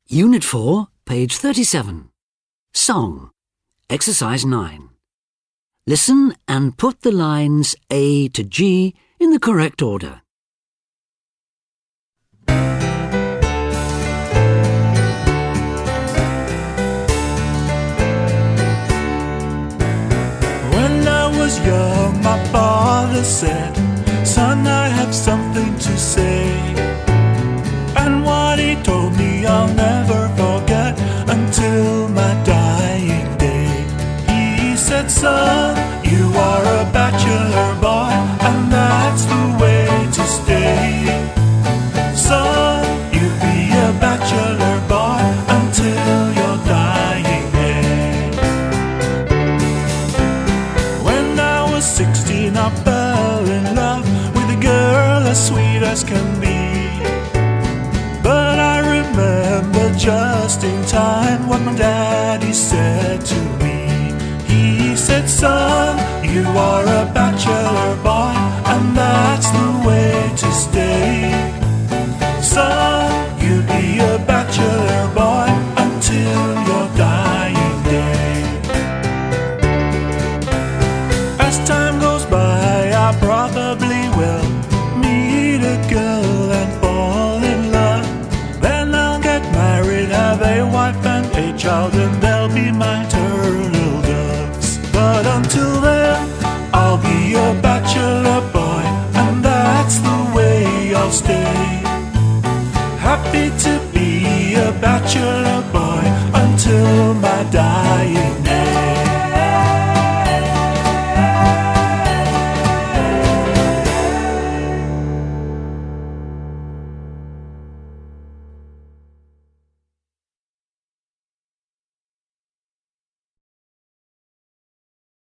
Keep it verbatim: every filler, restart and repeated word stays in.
Unit four, page thirty-seven. Song, exercise nine. Listen and put the lines A to G in the correct order. When I was young, my father said, "Son, I have something to say." And what he told me I'll never forget until my dying day. He said, "Son, you are a bachelor boy, and that's the way to stay. Son, you be a bachelor boy until your dying day." When I was sixteen, I fell in love with a girl as sweet as can be. But I remember just in time what my daddy said to me. He said, "Son, you are a bachelor boy, and that's the way to stay. Son, you be a bachelor boy until your dying day." As time goes by, I probably will meet a girl and fall in love. Then I'll get married, have a wife and a child, and they'll be my turtle doves. But until then, I'll be a bachelor boy, and that's the way I'll stay. Happy to